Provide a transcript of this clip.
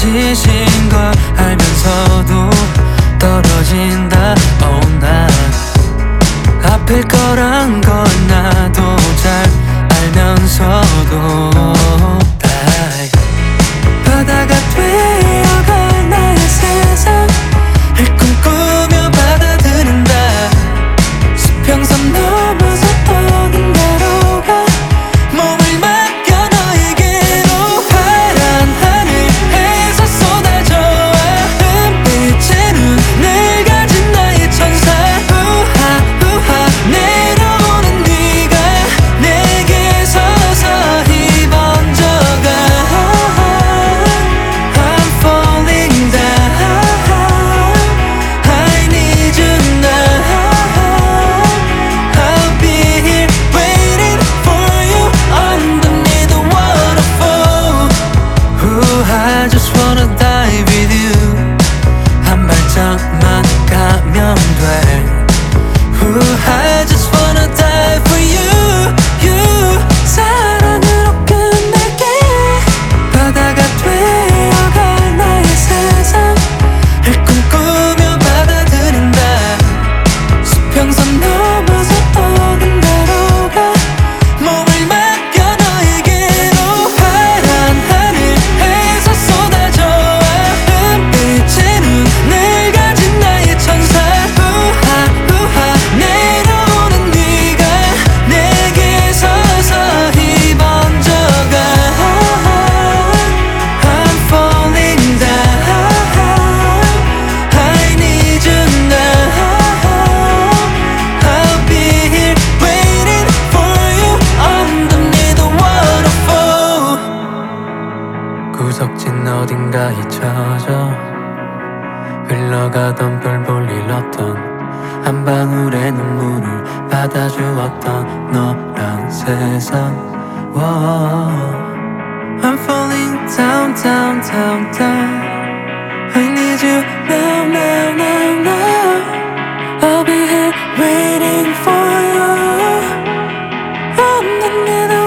짓인 걸 알면서도 떨어진다. Oh, 난 아플 거란 건 나도 잘 알면서도 바다가 되어갈 나의 세상을 꿈꾸며 받아들인다. 수평선 넘어서 어딘가로 가 몸을 맡겨 너에게로. 파란 하늘에서 쏟아져와 은빛의 눈을 가진 나의 천사. 우하 우하 내려오는 네가 내게 서서히 번져가. I'm falling down. I need you now. I'll be here waiting for you underneath the waterfall. Ooh, I just wanna dive with you. 한 발짝만 가면 돼. Ooh, I just wanna die for you, you. 사랑으로 끝낼게. 바다가 되어갈 나의 세상을 꿈꾸며 받아들인다. 수평선 넘어서 어딘가로 가 몸을 맡겨 너에게로. 파란 하늘에서 쏟아져와 은빛의 눈을 가진 나의 천사. 우하 우하 내려오는 네가 내게 서서히 번져가. I'm falling down. I need you now. I'll be here waiting for you underneath the waterfall. 구석진 어딘가 잊혀져 흘러가던 별 볼 일 없던 한 방울의 눈물을 받아주었던 너란 세상. Whoa. I'm falling down, down, down, down. I need you now, now, now, now. I'll be here waiting for you underneath the